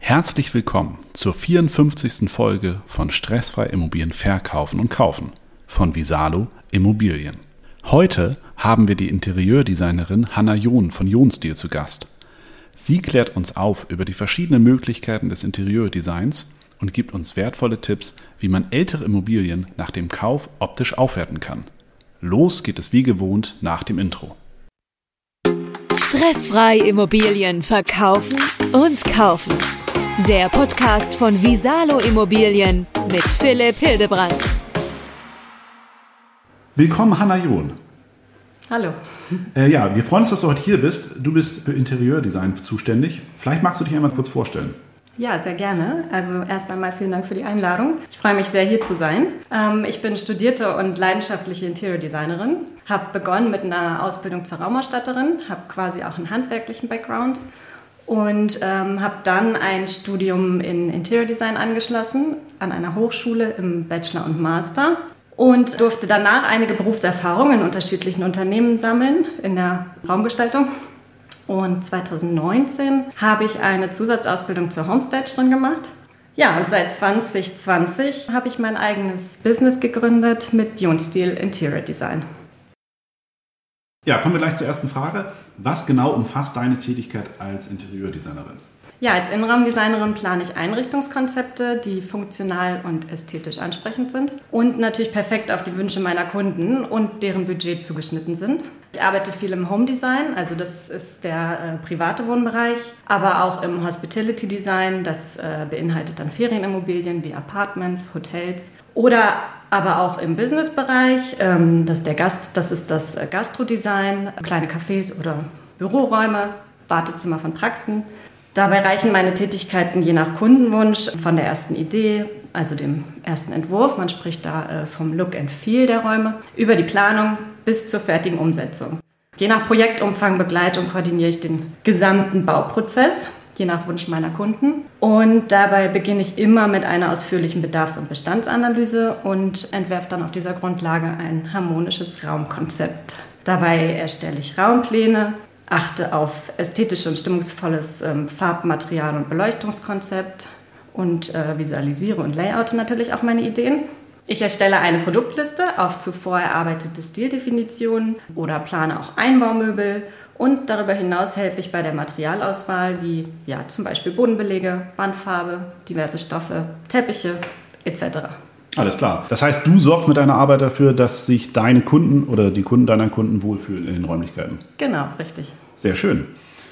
Herzlich willkommen zur 54. Folge von Stressfrei Immobilien verkaufen und kaufen von Visalo Immobilien. Heute haben wir die Interieurdesignerin Hanna John von John-Stil zu Gast. Sie klärt uns auf über die verschiedenen Möglichkeiten des Interieurdesigns und gibt uns wertvolle Tipps, wie man ältere Immobilien nach dem Kauf optisch aufwerten kann. Los geht es wie gewohnt nach dem Intro. Stressfrei Immobilien verkaufen und kaufen. Der Podcast von Visalo Immobilien mit Philipp Hildebrand. Willkommen, Hanna John. Hallo. Wir freuen uns, dass du heute hier bist. Du bist für Interieurdesign zuständig. Vielleicht magst du dich einmal kurz vorstellen. Ja, sehr gerne. Also erst einmal vielen Dank für die Einladung. Ich freue mich sehr, hier zu sein. Ich bin studierte und leidenschaftliche Interiordesignerin. Habe begonnen mit einer Ausbildung zur Raumausstatterin, habe quasi auch einen handwerklichen Background und habe dann ein Studium in Interiordesign angeschlossen an einer Hochschule im Bachelor und Master und durfte danach einige Berufserfahrungen in unterschiedlichen Unternehmen sammeln in der Raumgestaltung. Und 2019 habe ich eine Zusatzausbildung zur Homestagerin gemacht. Ja, und seit 2020 habe ich mein eigenes Business gegründet mit John-Stil Interior Design. Ja, kommen wir gleich zur ersten Frage. Was genau umfasst deine Tätigkeit als Interieurdesignerin? Ja, als Innenraumdesignerin plane ich Einrichtungskonzepte, die funktional und ästhetisch ansprechend sind und natürlich perfekt auf die Wünsche meiner Kunden und deren Budget zugeschnitten sind. Ich arbeite viel im Home Design, also das ist der private Wohnbereich, aber auch im Hospitality Design, das beinhaltet dann Ferienimmobilien wie Apartments, Hotels oder aber auch im Businessbereich, das ist das Gastrodesign, kleine Cafés oder Büroräume, Wartezimmer von Praxen. Dabei reichen meine Tätigkeiten je nach Kundenwunsch von der ersten Idee, also dem ersten Entwurf, man spricht da vom Look and Feel der Räume, über die Planung bis zur fertigen Umsetzung. Je nach Projektumfang begleite und koordiniere ich den gesamten Bauprozess, je nach Wunsch meiner Kunden. Und dabei beginne ich immer mit einer ausführlichen Bedarfs- und Bestandsanalyse und entwerfe dann auf dieser Grundlage ein harmonisches Raumkonzept. Dabei erstelle ich Raumpläne, achte auf ästhetisches und stimmungsvolles Farbmaterial- und Beleuchtungskonzept und visualisiere und layoute natürlich auch meine Ideen. Ich erstelle eine Produktliste auf zuvor erarbeitete Stildefinitionen oder plane auch Einbaumöbel und darüber hinaus helfe ich bei der Materialauswahl wie zum Beispiel Bodenbelege, Wandfarbe, diverse Stoffe, Teppiche etc. Alles klar. Das heißt, du sorgst mit deiner Arbeit dafür, dass sich deine Kunden oder die Kunden deiner Kunden wohlfühlen in den Räumlichkeiten. Genau, richtig. Sehr schön.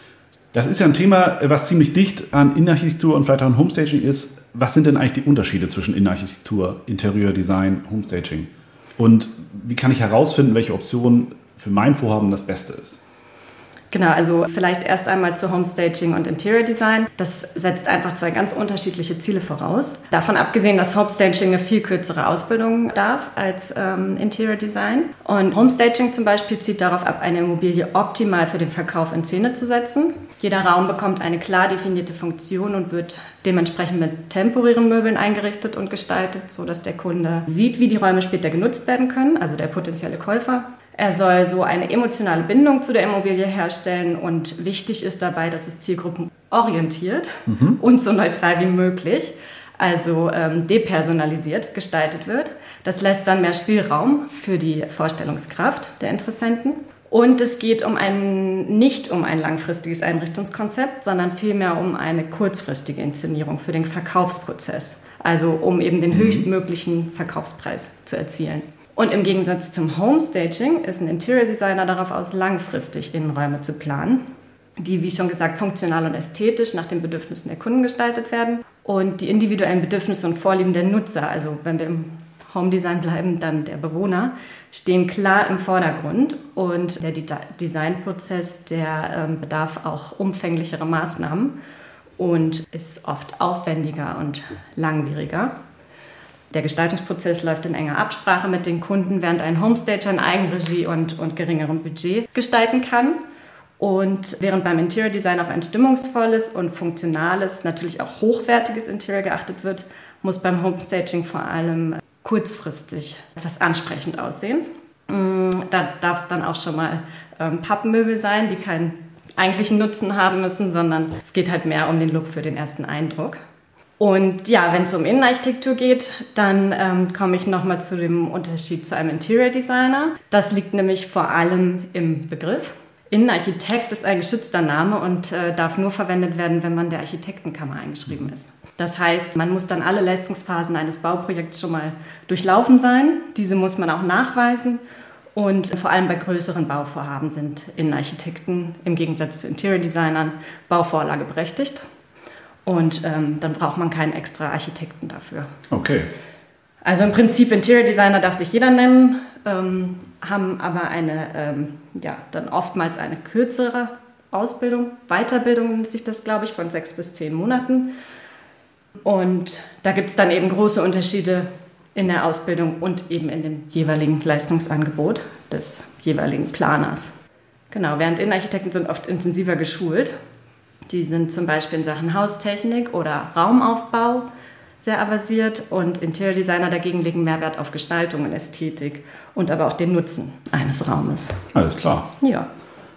Das ist ja ein Thema, was ziemlich dicht an Innenarchitektur und vielleicht auch an Homestaging ist. Was sind denn eigentlich die Unterschiede zwischen Innenarchitektur, Interieurdesign, Homestaging? Und wie kann ich herausfinden, welche Option für mein Vorhaben das Beste ist? Genau, also vielleicht erst einmal zu Homestaging und Interior Design. Das setzt einfach zwei ganz unterschiedliche Ziele voraus. Davon abgesehen, dass Homestaging eine viel kürzere Ausbildung darf als Interior Design. Und Homestaging zum Beispiel zielt darauf ab, eine Immobilie optimal für den Verkauf in Szene zu setzen. Jeder Raum bekommt eine klar definierte Funktion und wird dementsprechend mit temporären Möbeln eingerichtet und gestaltet, sodass der Kunde sieht, wie die Räume später genutzt werden können, also der potenzielle Käufer. Er soll so eine emotionale Bindung zu der Immobilie herstellen und wichtig ist dabei, dass es zielgruppenorientiert und so neutral wie möglich, also depersonalisiert gestaltet wird. Das lässt dann mehr Spielraum für die Vorstellungskraft der Interessenten. Und es geht nicht um ein langfristiges Einrichtungskonzept, sondern vielmehr um eine kurzfristige Inszenierung für den Verkaufsprozess, also um eben den höchstmöglichen Verkaufspreis zu erzielen. Und im Gegensatz zum Homestaging ist ein Interior Designer darauf aus, langfristig Innenräume zu planen, die, wie schon gesagt, funktional und ästhetisch nach den Bedürfnissen der Kunden gestaltet werden. Und die individuellen Bedürfnisse und Vorlieben der Nutzer, also wenn wir im Home Design bleiben, dann der Bewohner, stehen klar im Vordergrund. Und der Designprozess, der bedarf auch umfänglicherer Maßnahmen und ist oft aufwendiger und langwieriger. Der Gestaltungsprozess läuft in enger Absprache mit den Kunden, während ein Homestager in Eigenregie und geringerem Budget gestalten kann. Und während beim Interior Design auf ein stimmungsvolles und funktionales, natürlich auch hochwertiges Interior geachtet wird, muss beim Homestaging vor allem kurzfristig etwas ansprechend aussehen. Da darf es dann auch schon mal Pappmöbel sein, die kein eigentlichen Nutzen haben müssen, sondern es geht halt mehr um den Look für den ersten Eindruck. Und ja, wenn es um Innenarchitektur geht, dann komme ich nochmal zu dem Unterschied zu einem Interior Designer. Das liegt nämlich vor allem im Begriff. Innenarchitekt ist ein geschützter Name und darf nur verwendet werden, wenn man der Architektenkammer eingeschrieben ist. Das heißt, man muss dann alle Leistungsphasen eines Bauprojekts schon mal durchlaufen sein. Diese muss man auch nachweisen. Und vor allem bei größeren Bauvorhaben sind Innenarchitekten im Gegensatz zu Interior Designern bauvorlageberechtigt. Und dann braucht man keinen extra Architekten dafür. Okay. Also im Prinzip Interior Designer darf sich jeder nennen, haben aber dann oftmals eine kürzere Ausbildung, Weiterbildung nennt sich das, glaube ich, von 6 bis 10 Monaten. Und da gibt es dann eben große Unterschiede in der Ausbildung und eben in dem jeweiligen Leistungsangebot des jeweiligen Planers. Genau, während Innenarchitekten sind oft intensiver geschult. Die sind zum Beispiel in Sachen Haustechnik oder Raumaufbau sehr avasiert und Interior Designer dagegen legen mehr Wert auf Gestaltung und Ästhetik und aber auch den Nutzen eines Raumes. Alles klar. Ja.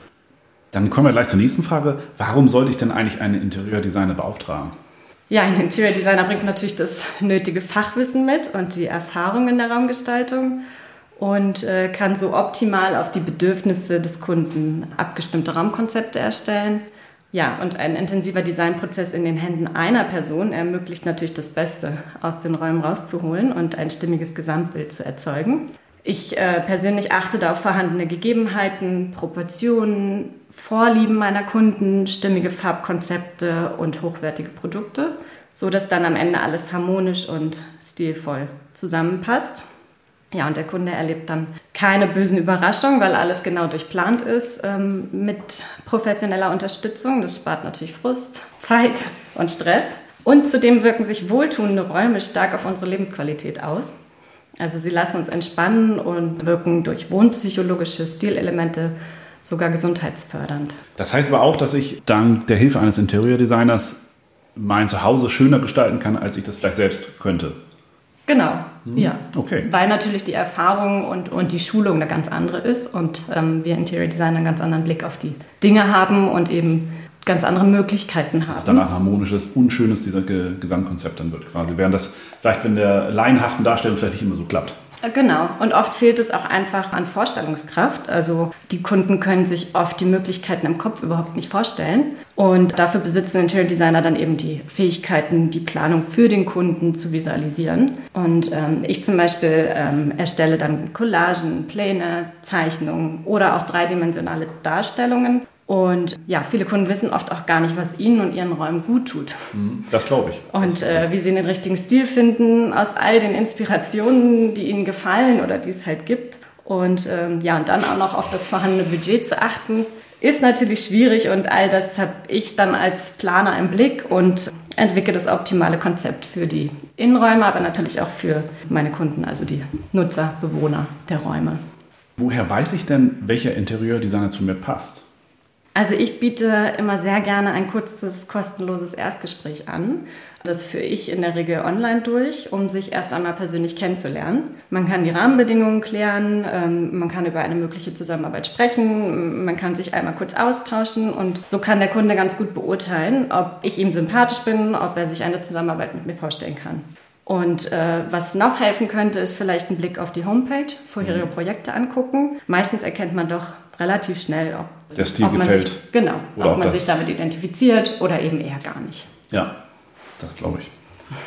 Dann kommen wir gleich zur nächsten Frage. Warum sollte ich denn eigentlich einen Interior Designer beauftragen? Ja, ein Interior Designer bringt natürlich das nötige Fachwissen mit und die Erfahrung in der Raumgestaltung und kann so optimal auf die Bedürfnisse des Kunden abgestimmte Raumkonzepte erstellen. Ja, und ein intensiver Designprozess in den Händen einer Person ermöglicht natürlich das Beste aus den Räumen rauszuholen und ein stimmiges Gesamtbild zu erzeugen. Ich persönlich achte da auf vorhandene Gegebenheiten, Proportionen, Vorlieben meiner Kunden, stimmige Farbkonzepte und hochwertige Produkte, so dass dann am Ende alles harmonisch und stilvoll zusammenpasst. Ja, und der Kunde erlebt dann keine bösen Überraschungen, weil alles genau durchplant ist mit professioneller Unterstützung. Das spart natürlich Frust, Zeit und Stress. Und zudem wirken sich wohltuende Räume stark auf unsere Lebensqualität aus. Also sie lassen uns entspannen und wirken durch wohnpsychologische Stilelemente sogar gesundheitsfördernd. Das heißt aber auch, dass ich dank der Hilfe eines Interior-Designers mein Zuhause schöner gestalten kann, als ich das vielleicht selbst könnte. Genau, ja. Okay. Weil natürlich die Erfahrung und die Schulung eine ganz andere ist und wir Interior Designer einen ganz anderen Blick auf die Dinge haben und eben ganz andere Möglichkeiten haben. Dass es dann ein harmonisches und schönes dieser Gesamtkonzept dann wird quasi. Während das vielleicht in der laienhaften Darstellung vielleicht nicht immer so klappt. Genau. Und oft fehlt es auch einfach an Vorstellungskraft. Also die Kunden können sich oft die Möglichkeiten im Kopf überhaupt nicht vorstellen. Und dafür besitzen Interior Designer dann eben die Fähigkeiten, die Planung für den Kunden zu visualisieren. Und ich zum Beispiel erstelle dann Collagen, Pläne, Zeichnungen oder auch dreidimensionale Darstellungen. Und ja, viele Kunden wissen oft auch gar nicht, was ihnen und ihren Räumen gut tut. Das glaube ich. Und wie sie den richtigen Stil finden aus all den Inspirationen, die ihnen gefallen oder die es halt gibt. Und und dann auch noch auf das vorhandene Budget zu achten, ist natürlich schwierig. Und all das habe ich dann als Planer im Blick und entwickle das optimale Konzept für die Innenräume, aber natürlich auch für meine Kunden, also die Nutzer, Bewohner der Räume. Woher weiß ich denn, welcher Interiordesigner zu mir passt? Also ich biete immer sehr gerne ein kurzes, kostenloses Erstgespräch an. Das führe ich in der Regel online durch, um sich erst einmal persönlich kennenzulernen. Man kann die Rahmenbedingungen klären, man kann über eine mögliche Zusammenarbeit sprechen, man kann sich einmal kurz austauschen und so kann der Kunde ganz gut beurteilen, ob ich ihm sympathisch bin, ob er sich eine Zusammenarbeit mit mir vorstellen kann. Und was noch helfen könnte, ist vielleicht ein Blick auf die Homepage, vorherige Projekte angucken. Meistens erkennt man doch relativ schnell, ob der Stil gefällt. Ob man sich damit identifiziert oder eben eher gar nicht. Ja, das glaube ich.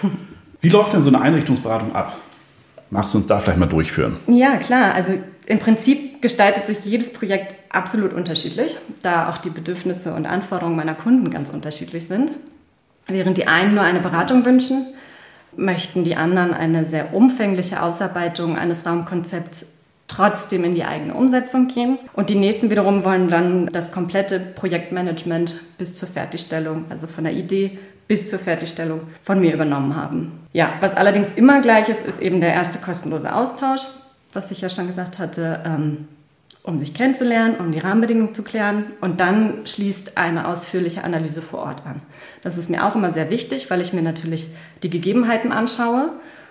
Wie läuft denn so eine Einrichtungsberatung ab? Magst du uns da vielleicht mal durchführen? Ja, klar. Also im Prinzip gestaltet sich jedes Projekt absolut unterschiedlich, da auch die Bedürfnisse und Anforderungen meiner Kunden ganz unterschiedlich sind. Während die einen nur eine Beratung wünschen, möchten die anderen eine sehr umfängliche Ausarbeitung eines Raumkonzepts trotzdem in die eigene Umsetzung gehen. Und die nächsten wiederum wollen dann das komplette Projektmanagement bis zur Fertigstellung, also von der Idee bis zur Fertigstellung von mir übernommen haben. Ja, was allerdings immer gleich ist, ist eben der erste kostenlose Austausch, was ich ja schon gesagt hatte, um sich kennenzulernen, um die Rahmenbedingungen zu klären. Und dann schließt eine ausführliche Analyse vor Ort an. Das ist mir auch immer sehr wichtig, weil ich mir natürlich die Gegebenheiten anschaue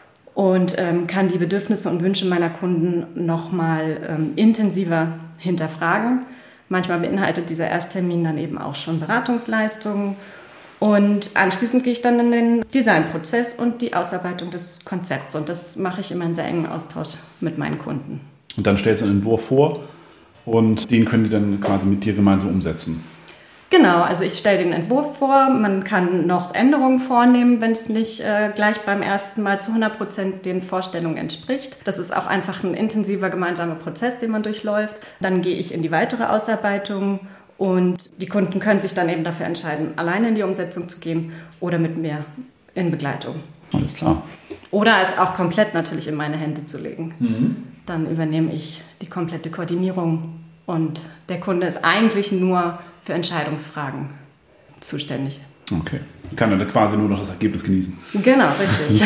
und kann die Bedürfnisse und Wünsche meiner Kunden nochmal intensiver hinterfragen, Manchmal beinhaltet dieser Ersttermin dann eben auch schon Beratungsleistungen. Und anschließend gehe ich dann in den Designprozess und die Ausarbeitung des Konzepts. Und das mache ich immer in sehr engen Austausch mit meinen Kunden. Und dann stellst du einen Entwurf vor und den können die dann quasi mit dir gemeinsam umsetzen. Genau, also ich stelle den Entwurf vor. Man kann noch Änderungen vornehmen, wenn es nicht gleich beim ersten Mal zu 100% den Vorstellungen entspricht. Das ist auch einfach ein intensiver gemeinsamer Prozess, den man durchläuft. Dann gehe ich in die weitere Ausarbeitung. Und die Kunden können sich dann eben dafür entscheiden, alleine in die Umsetzung zu gehen oder mit mir in Begleitung. Alles klar. Oder es auch komplett natürlich in meine Hände zu legen. Dann übernehme ich die komplette Koordinierung und der Kunde ist eigentlich nur für Entscheidungsfragen zuständig. Okay. Kann dann quasi nur noch das Ergebnis genießen. Genau, richtig.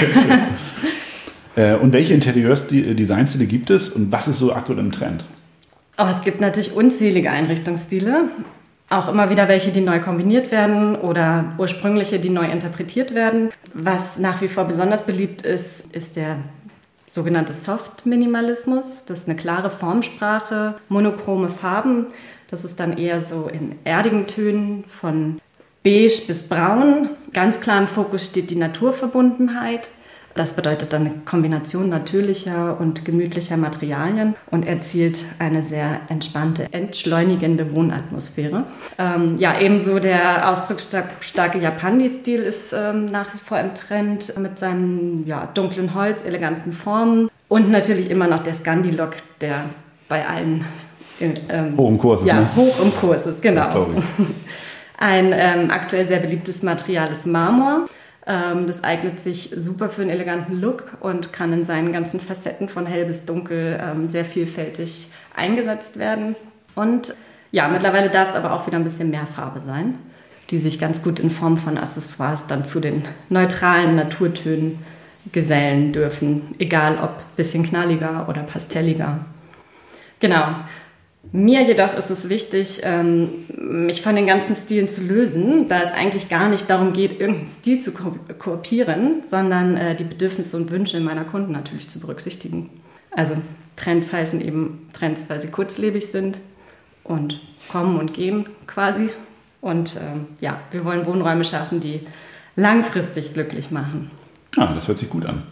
Und welche Interieurs-Designstile gibt es und was ist so aktuell im Trend? Oh, es gibt natürlich unzählige Einrichtungsstile, auch immer wieder welche, die neu kombiniert werden oder ursprüngliche, die neu interpretiert werden. Was nach wie vor besonders beliebt ist, ist der sogenannte Soft-Minimalismus. Das ist eine klare Formsprache, monochrome Farben. Das ist dann eher so in erdigen Tönen von beige bis braun. Ganz klar im Fokus steht die Naturverbundenheit. Das bedeutet dann eine Kombination natürlicher und gemütlicher Materialien und erzielt eine sehr entspannte, entschleunigende Wohnatmosphäre. Ebenso der ausdrucksstarke Japandi-Stil ist nach wie vor im Trend mit seinem dunklen Holz, eleganten Formen und natürlich immer noch der Scandi-Look, der bei allen hoch im Kurs ist. Hoch im Kurs ist, genau. Das glaube ich. Ein aktuell sehr beliebtes Material ist Marmor. Das eignet sich super für einen eleganten Look und kann in seinen ganzen Facetten von hell bis dunkel sehr vielfältig eingesetzt werden. Und mittlerweile darf es aber auch wieder ein bisschen mehr Farbe sein, die sich ganz gut in Form von Accessoires dann zu den neutralen Naturtönen gesellen dürfen, egal ob ein bisschen knalliger oder pastelliger. Genau. Mir jedoch ist es wichtig, mich von den ganzen Stilen zu lösen, da es eigentlich gar nicht darum geht, irgendeinen Stil zu kopieren, sondern die Bedürfnisse und Wünsche meiner Kunden natürlich zu berücksichtigen. Also Trends heißen eben Trends, weil sie kurzlebig sind und kommen und gehen quasi. Und wir wollen Wohnräume schaffen, die langfristig glücklich machen. Das hört sich gut an.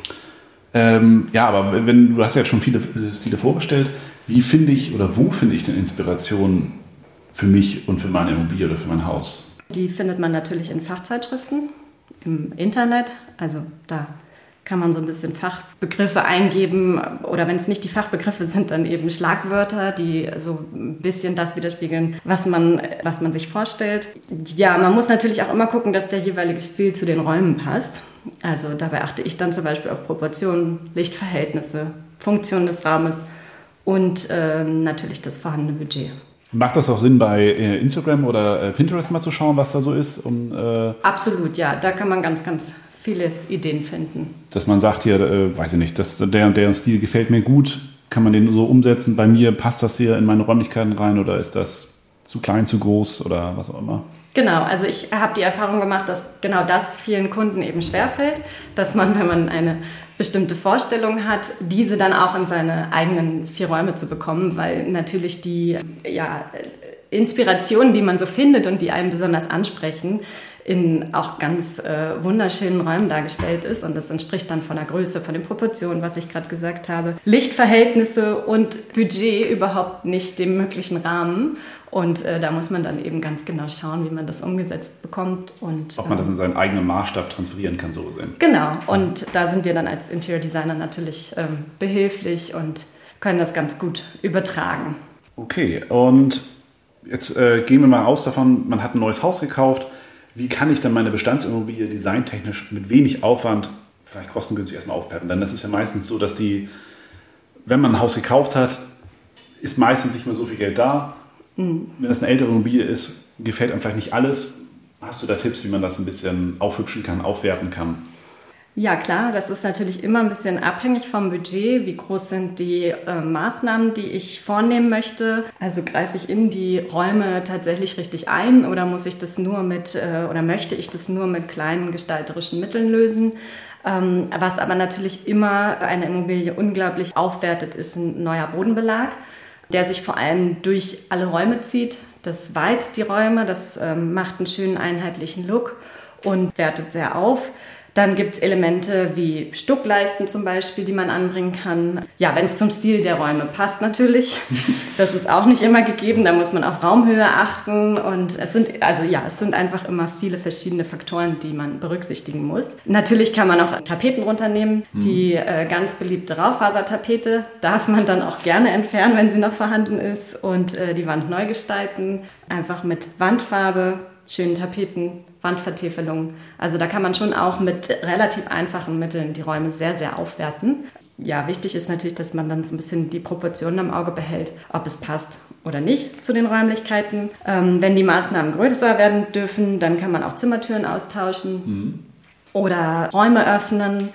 Aber du hast ja jetzt schon viele Stile vorgestellt. Wie finde ich oder wo finde ich denn Inspiration für mich und für meine Immobilie oder für mein Haus? Die findet man natürlich in Fachzeitschriften, im Internet. Also da kann man so ein bisschen Fachbegriffe eingeben oder wenn es nicht die Fachbegriffe sind, dann eben Schlagwörter, die so ein bisschen das widerspiegeln, was man sich vorstellt. Ja, man muss natürlich auch immer gucken, dass der jeweilige Stil zu den Räumen passt. Also dabei achte ich dann zum Beispiel auf Proportionen, Lichtverhältnisse, Funktion des Raumes und natürlich das vorhandene Budget. Macht das auch Sinn, bei Instagram oder Pinterest mal zu schauen, was da so ist? Absolut, ja. Da kann man ganz, ganz viele Ideen finden. Dass man sagt, hier, weiß ich nicht, der und der Stil gefällt mir gut, kann man den so umsetzen? Bei mir passt das hier in meine Räumlichkeiten rein oder ist das zu klein, zu groß oder was auch immer? Genau, also ich habe die Erfahrung gemacht, dass genau das vielen Kunden eben schwerfällt, dass man, wenn man eine bestimmte Vorstellung hat, diese dann auch in seine eigenen 4 Räume zu bekommen, weil natürlich die Inspirationen, die man so findet und die einen besonders ansprechen, in auch ganz wunderschönen Räumen dargestellt ist und das entspricht dann von der Größe, von den Proportionen, was ich gerade gesagt habe, Lichtverhältnisse und Budget überhaupt nicht dem möglichen Rahmen. Und da muss man dann eben ganz genau schauen, wie man das umgesetzt bekommt. Und ob man das in seinen eigenen Maßstab transferieren kann, so gesehen. Genau, und da sind wir dann als Interior Designer natürlich behilflich und können das ganz gut übertragen. Okay, und jetzt gehen wir mal aus davon, man hat ein neues Haus gekauft. Wie kann ich dann meine Bestandsimmobilie designtechnisch mit wenig Aufwand vielleicht kostengünstig erstmal aufpeppen? Denn das ist ja meistens so, dass wenn man ein Haus gekauft hat, ist meistens nicht mehr so viel Geld da. Wenn das eine ältere Immobilie ist, gefällt einem vielleicht nicht alles. Hast du da Tipps, wie man das ein bisschen aufhübschen kann, aufwerten kann? Ja klar, das ist natürlich immer ein bisschen abhängig vom Budget. Wie groß sind die Maßnahmen, die ich vornehmen möchte? Also greife ich in die Räume tatsächlich richtig ein oder möchte ich das nur mit kleinen gestalterischen Mitteln lösen? Was aber natürlich immer eine Immobilie unglaublich aufwertet, ist ein neuer Bodenbelag. der sich vor allem durch alle Räume zieht. Das weiht die Räume, das macht einen schönen einheitlichen Look und wertet sehr auf. Dann gibt es Elemente wie Stuckleisten zum Beispiel, die man anbringen kann. Ja, wenn es zum Stil der Räume passt natürlich. Das ist auch nicht immer gegeben, da muss man auf Raumhöhe achten. Und es sind einfach immer viele verschiedene Faktoren, die man berücksichtigen muss. Natürlich kann man auch Tapeten runternehmen. Die ganz beliebte Raufasertapete darf man dann auch gerne entfernen, wenn sie noch vorhanden ist. Und die Wand neu gestalten, einfach mit Wandfarbe, schönen Tapeten, Wandvertäfelung. Also da kann man schon auch mit relativ einfachen Mitteln die Räume sehr, sehr aufwerten. Ja, wichtig ist natürlich, dass man dann so ein bisschen die Proportionen im Auge behält, ob es passt oder nicht zu den Räumlichkeiten. Wenn die Maßnahmen größer werden dürfen, dann kann man auch Zimmertüren austauschen oder Räume öffnen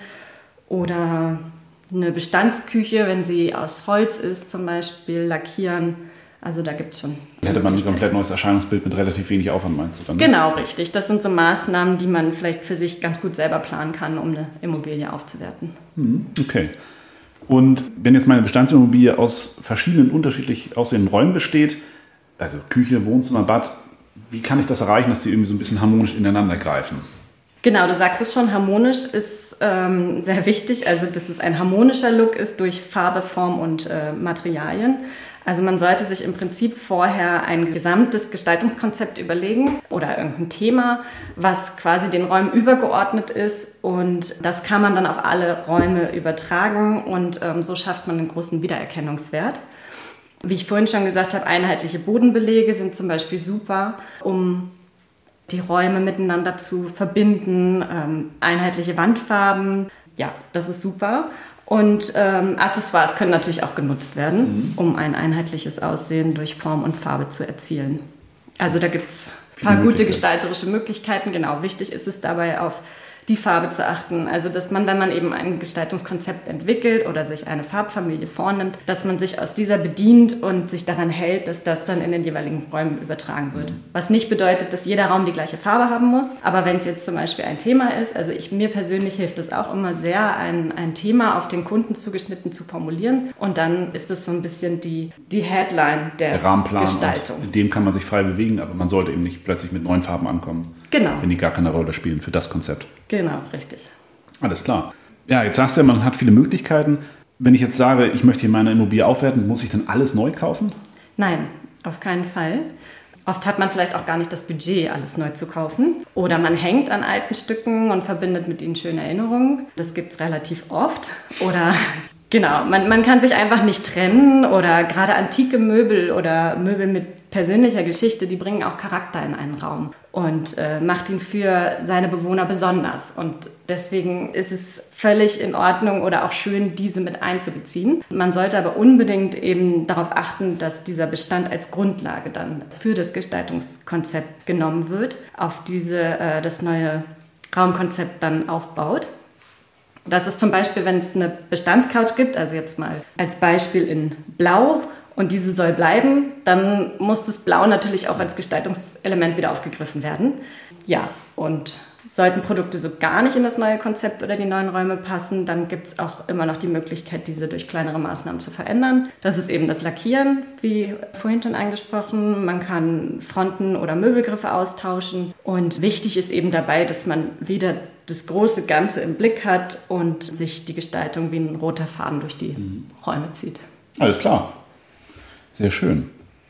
oder eine Bestandsküche, wenn sie aus Holz ist, zum Beispiel lackieren. Also da gibt es schon. Dann hätte man ein komplett neues Erscheinungsbild mit relativ wenig Aufwand, meinst du dann? Genau, richtig. Das sind so Maßnahmen, die man vielleicht für sich ganz gut selber planen kann, um eine Immobilie aufzuwerten. Okay. Und wenn jetzt meine Bestandsimmobilie aus verschiedenen unterschiedlich aussehenden Räumen besteht, also Küche, Wohnzimmer, Bad, wie kann ich das erreichen, dass die irgendwie so ein bisschen harmonisch ineinander greifen? Genau, du sagst es schon, harmonisch ist sehr wichtig. Also dass es ein harmonischer Look ist durch Farbe, Form und Materialien. Also man sollte sich im Prinzip vorher ein gesamtes Gestaltungskonzept überlegen oder irgendein Thema, was quasi den Räumen übergeordnet ist, und das kann man dann auf alle Räume übertragen und so schafft man einen großen Wiedererkennungswert. Wie ich vorhin schon gesagt habe, einheitliche Bodenbelege sind zum Beispiel super, um die Räume miteinander zu verbinden, einheitliche Wandfarben, ja, das ist super. Und Accessoires können natürlich auch genutzt werden, um ein einheitliches Aussehen durch Form und Farbe zu erzielen. Also da gibt es ein paar gute gestalterische Möglichkeiten. Genau, wichtig ist es dabei, auf die Farbe zu achten. Also dass man, wenn man eben ein Gestaltungskonzept entwickelt oder sich eine Farbfamilie vornimmt, dass man sich aus dieser bedient und sich daran hält, dass das dann in den jeweiligen Räumen übertragen wird. Was nicht bedeutet, dass jeder Raum die gleiche Farbe haben muss. Aber wenn es jetzt zum Beispiel ein Thema ist, also mir persönlich hilft es auch immer sehr, ein Thema auf den Kunden zugeschnitten zu formulieren. Und dann ist das so ein bisschen die Headline der Rahmenplan, Gestaltung. In dem kann man sich frei bewegen, aber man sollte eben nicht plötzlich mit neuen Farben ankommen. Genau. Wenn die gar keine Rolle spielen für das Konzept. Genau, richtig. Alles klar. Ja, jetzt sagst du ja, man hat viele Möglichkeiten. Wenn ich jetzt sage, ich möchte hier meine Immobilie aufwerten, muss ich dann alles neu kaufen? Nein, auf keinen Fall. Oft hat man vielleicht auch gar nicht das Budget, alles neu zu kaufen. Oder man hängt an alten Stücken und verbindet mit ihnen schöne Erinnerungen. Das gibt es relativ oft. Oder genau, man kann sich einfach nicht trennen. Oder gerade antike Möbel oder Möbel mit persönlicher Geschichte, die bringen auch Charakter in einen Raum und macht ihn für seine Bewohner besonders. Und deswegen ist es völlig in Ordnung oder auch schön, diese mit einzubeziehen. Man sollte aber unbedingt eben darauf achten, dass dieser Bestand als Grundlage dann für das Gestaltungskonzept genommen wird, auf das neue Raumkonzept dann aufbaut. Das ist zum Beispiel, wenn es eine Bestandscouch gibt, also jetzt mal als Beispiel in Blau, und diese soll bleiben, dann muss das Blau natürlich auch als Gestaltungselement wieder aufgegriffen werden. Ja, und sollten Produkte so gar nicht in das neue Konzept oder die neuen Räume passen, dann gibt es auch immer noch die Möglichkeit, diese durch kleinere Maßnahmen zu verändern. Das ist eben das Lackieren, wie vorhin schon angesprochen. Man kann Fronten oder Möbelgriffe austauschen. Und wichtig ist eben dabei, dass man wieder das große Ganze im Blick hat und sich die Gestaltung wie ein roter Faden durch die Räume zieht. Alles klar. Sehr schön.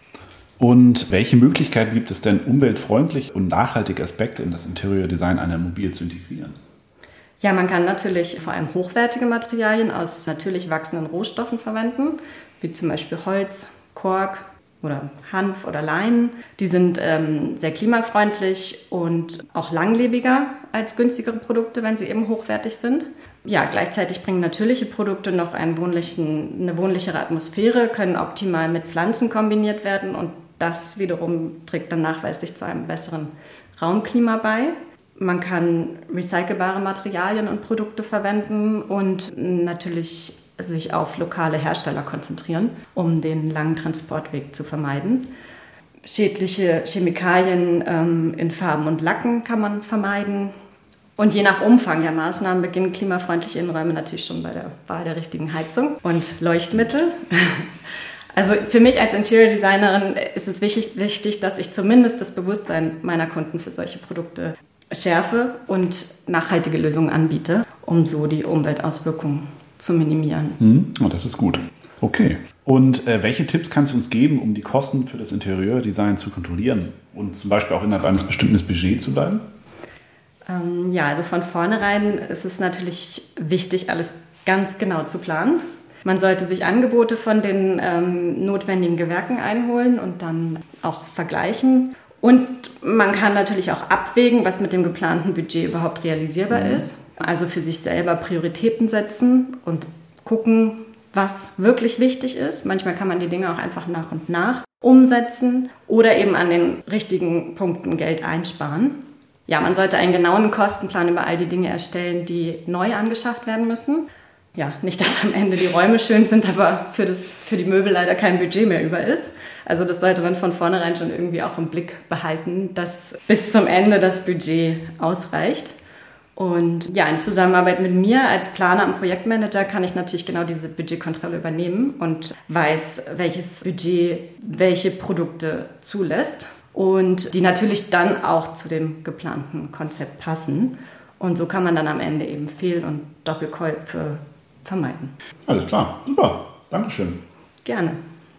Und welche Möglichkeiten gibt es denn, umweltfreundlich und nachhaltige Aspekte in das Interiordesign einer Immobilie zu integrieren? Ja, man kann natürlich vor allem hochwertige Materialien aus natürlich wachsenden Rohstoffen verwenden, wie zum Beispiel Holz, Kork oder Hanf oder Leinen. Die sind sehr klimafreundlich und auch langlebiger als günstigere Produkte, wenn sie eben hochwertig sind. Ja, gleichzeitig bringen natürliche Produkte noch eine wohnlichere Atmosphäre, können optimal mit Pflanzen kombiniert werden und das wiederum trägt dann nachweislich zu einem besseren Raumklima bei. Man kann recycelbare Materialien und Produkte verwenden und natürlich sich auf lokale Hersteller konzentrieren, um den langen Transportweg zu vermeiden. Schädliche Chemikalien in Farben und Lacken kann man vermeiden. Und je nach Umfang der Maßnahmen beginnen klimafreundliche Innenräume natürlich schon bei der Wahl der richtigen Heizung und Leuchtmittel. Also für mich als Interior Designerin ist es wichtig, dass ich zumindest das Bewusstsein meiner Kunden für solche Produkte schärfe und nachhaltige Lösungen anbiete, um so die Umweltauswirkungen zu minimieren. Oh, das ist gut. Okay. Und welche Tipps kannst du uns geben, um die Kosten für das Interieurdesign zu kontrollieren und zum Beispiel auch innerhalb eines bestimmten Budgets zu bleiben? Also von vornherein ist es natürlich wichtig, alles ganz genau zu planen. Man sollte sich Angebote von den notwendigen Gewerken einholen und dann auch vergleichen. Und man kann natürlich auch abwägen, was mit dem geplanten Budget überhaupt realisierbar ist. Also für sich selber Prioritäten setzen und gucken, was wirklich wichtig ist. Manchmal kann man die Dinge auch einfach nach und nach umsetzen oder eben an den richtigen Punkten Geld einsparen. Ja, man sollte einen genauen Kostenplan über all die Dinge erstellen, die neu angeschafft werden müssen. Ja, nicht, dass am Ende die Räume schön sind, aber für die Möbel leider kein Budget mehr über ist. Also das sollte man von vornherein schon irgendwie auch im Blick behalten, dass bis zum Ende das Budget ausreicht. Und ja, in Zusammenarbeit mit mir als Planer und Projektmanager kann ich natürlich genau diese Budgetkontrolle übernehmen und weiß, welches Budget welche Produkte zulässt und die natürlich dann auch zu dem geplanten Konzept passen. Und so kann man dann am Ende eben Fehl- und Doppelkäufe vermeiden. Alles klar, super, Dankeschön. Gerne.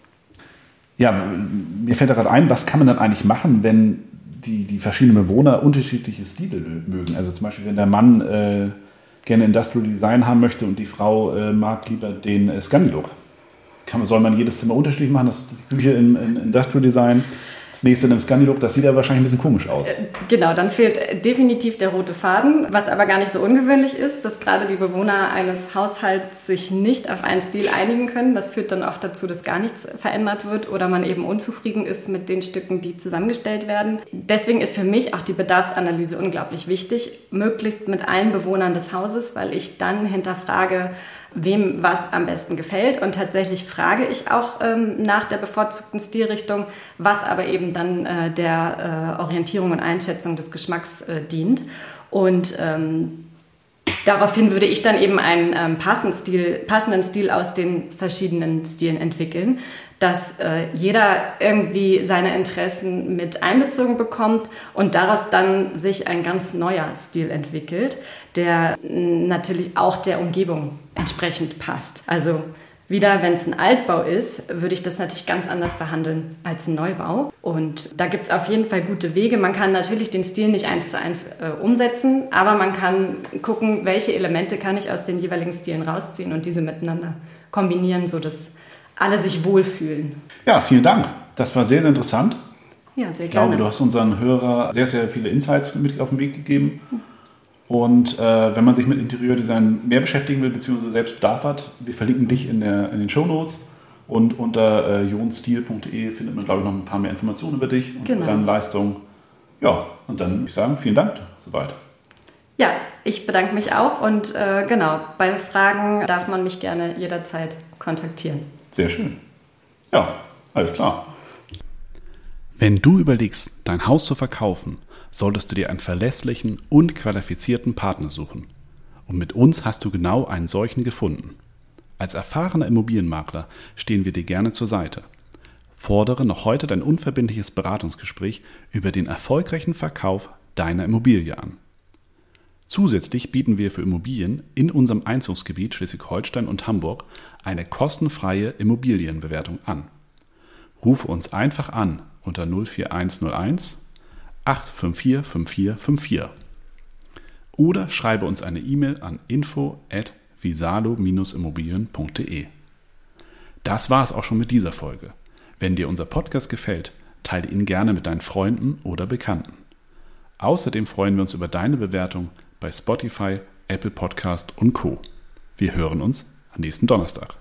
Ja, mir fällt gerade ein, was kann man dann eigentlich machen, wenn die verschiedenen Bewohner unterschiedliche Stile mögen? Also zum Beispiel, wenn der Mann gerne Industrial Design haben möchte und die Frau mag lieber den Scandi-Look. Soll man jedes Zimmer unterschiedlich machen? Die Küche in Industrial Design, das nächste in einem Scandi-Look, das sieht ja wahrscheinlich ein bisschen komisch aus. Genau, dann fehlt definitiv der rote Faden, was aber gar nicht so ungewöhnlich ist, dass gerade die Bewohner eines Haushalts sich nicht auf einen Stil einigen können. Das führt dann oft dazu, dass gar nichts verändert wird oder man eben unzufrieden ist mit den Stücken, die zusammengestellt werden. Deswegen ist für mich auch die Bedarfsanalyse unglaublich wichtig, möglichst mit allen Bewohnern des Hauses, weil ich dann hinterfrage, wem was am besten gefällt. Und tatsächlich frage ich auch nach der bevorzugten Stilrichtung, was aber eben dann der Orientierung und Einschätzung des Geschmacks dient. Und daraufhin würde ich dann eben einen passenden Stil aus den verschiedenen Stilen entwickeln, dass jeder irgendwie seine Interessen mit einbezogen bekommt und daraus dann sich ein ganz neuer Stil entwickelt, der natürlich auch der Umgebung entsprechend passt. Also wieder, wenn es ein Altbau ist, würde ich das natürlich ganz anders behandeln als ein Neubau. Und da gibt es auf jeden Fall gute Wege. Man kann natürlich den Stil nicht 1:1 umsetzen, aber man kann gucken, welche Elemente kann ich aus den jeweiligen Stilen rausziehen und diese miteinander kombinieren, sodass alle sich wohlfühlen. Ja, vielen Dank. Das war sehr, sehr interessant. Ja, sehr gerne. Ich glaube, du hast unseren Hörern sehr, sehr viele Insights mit auf den Weg gegeben. Und wenn man sich mit Interieurdesign mehr beschäftigen will, beziehungsweise selbst Bedarf hat, wir verlinken dich in den Shownotes. Und unter jonstil.de findet man, glaube ich, noch ein paar mehr Informationen über dich und deine Leistung. Ja, und dann würde ich sagen, vielen Dank soweit. Ja, ich bedanke mich auch. Und bei Fragen darf man mich gerne jederzeit kontaktieren. Sehr schön. Ja, alles klar. Wenn du überlegst, dein Haus zu verkaufen, solltest du dir einen verlässlichen und qualifizierten Partner suchen. Und mit uns hast du genau einen solchen gefunden. Als erfahrener Immobilienmakler stehen wir dir gerne zur Seite. Fordere noch heute dein unverbindliches Beratungsgespräch über den erfolgreichen Verkauf deiner Immobilie an. Zusätzlich bieten wir für Immobilien in unserem Einzugsgebiet Schleswig-Holstein und Hamburg eine kostenfreie Immobilienbewertung an. Rufe uns einfach an unter 04101 854 5454 oder schreibe uns eine E-Mail an info@visalo-immobilien.de. Das war es auch schon mit dieser Folge. Wenn dir unser Podcast gefällt, teile ihn gerne mit deinen Freunden oder Bekannten. Außerdem freuen wir uns über deine Bewertung bei Spotify, Apple Podcast und Co. Wir hören uns am nächsten Donnerstag.